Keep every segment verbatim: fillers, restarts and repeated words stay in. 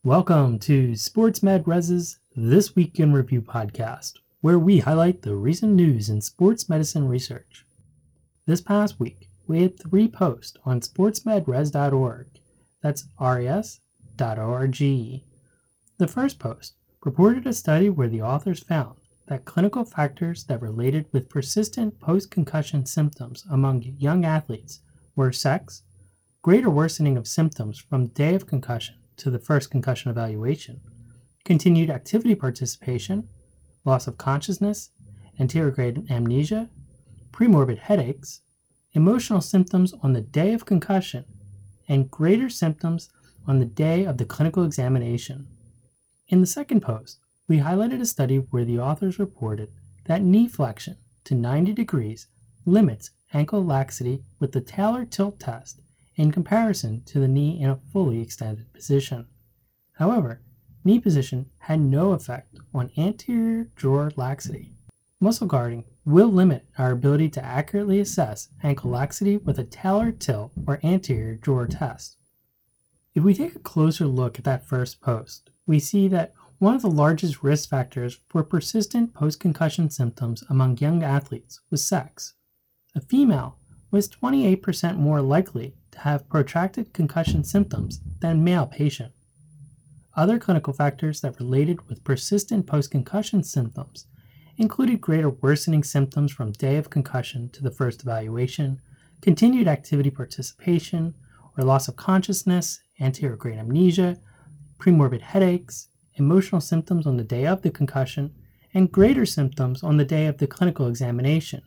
Welcome to Sports Med Res's This Week in Review podcast, where we highlight the recent news in sports medicine research. This past week, we had three posts on sports med res dot org, that's R E S dot org. The first post reported a study where the authors found that clinical factors that related with persistent post-concussion symptoms among young athletes were sex, greater worsening of symptoms from the day of concussion to the first concussion evaluation, continued activity participation, loss of consciousness, anterograde amnesia, premorbid headaches, emotional symptoms on the day of concussion, and greater symptoms on the day of the clinical examination. In the second post, we highlighted a study where the authors reported that knee flexion to ninety degrees limits ankle laxity with the Taylor tilt test in comparison to the knee in a fully extended position. However, knee position had no effect on anterior drawer laxity. Muscle guarding will limit our ability to accurately assess ankle laxity with a Taylor tilt or anterior drawer test. If we take a closer look at that first post, we see that one of the largest risk factors for persistent post-concussion symptoms among young athletes was sex. A female was twenty-eight percent more likely to have protracted concussion symptoms than a male patient. Other clinical factors that related with persistent post-concussion symptoms included greater worsening symptoms from day of concussion to the first evaluation, continued activity participation or loss of consciousness, anterograde amnesia, premorbid headaches, emotional symptoms on the day of the concussion, and greater symptoms on the day of the clinical examination.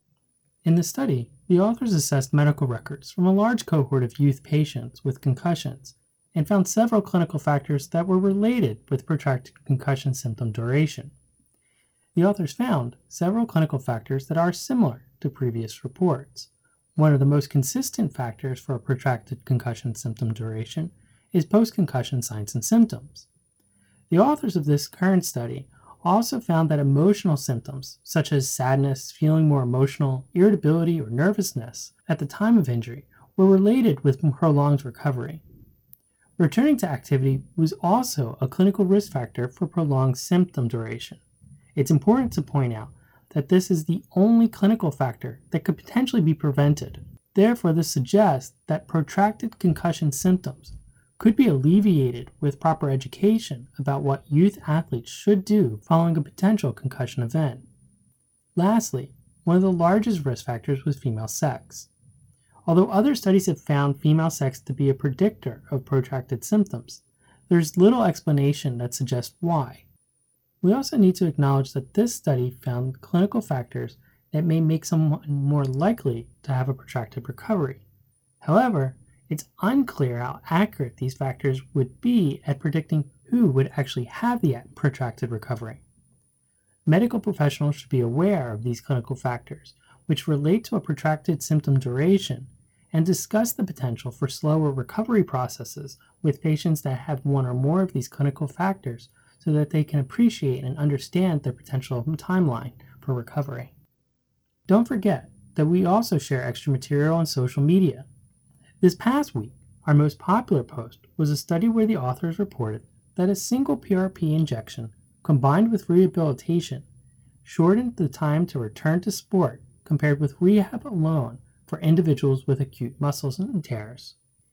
In the study, the authors assessed medical records from a large cohort of youth patients with concussions and found several clinical factors that were related with protracted concussion symptom duration. The authors found several clinical factors that are similar to previous reports. One of the most consistent factors for a protracted concussion symptom duration is post-concussion signs and symptoms. The authors of this current study also found that emotional symptoms, such as sadness, feeling more emotional, irritability, or nervousness at the time of injury, were related with prolonged recovery. Returning to activity was also a clinical risk factor for prolonged symptom duration. It's important to point out that this is the only clinical factor that could potentially be prevented. Therefore, this suggests that protracted concussion symptoms could be alleviated with proper education about what youth athletes should do following a potential concussion event. Lastly, one of the largest risk factors was female sex. Although other studies have found female sex to be a predictor of protracted symptoms, there's little explanation that suggests why. We also need to acknowledge that this study found clinical factors that may make someone more likely to have a protracted recovery. However, it's unclear how accurate these factors would be at predicting who would actually have the protracted recovery. Medical professionals should be aware of these clinical factors, which relate to a protracted symptom duration, and discuss the potential for slower recovery processes with patients that have one or more of these clinical factors so that they can appreciate and understand their potential timeline for recovery. Don't forget that we also share extra material on social media. This past week, our most popular post was a study where the authors reported that a single P R P injection combined with rehabilitation shortened the time to return to sport compared with rehab alone for individuals with acute muscle tears.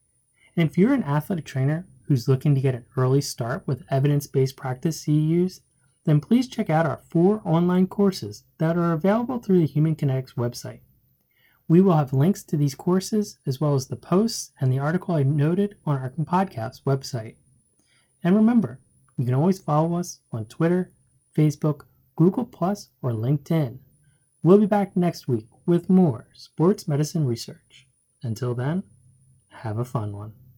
And if you're an athletic trainer who's looking to get an early start with evidence-based practice C E Us, then please check out our four online courses that are available through the Human Kinetics website. We will have links to these courses as well as the posts and the article I noted on our podcast website. And remember, you can always follow us on Twitter, Facebook, Google Plus, or LinkedIn. We'll be back next week with more sports medicine research. Until then, have a fun one.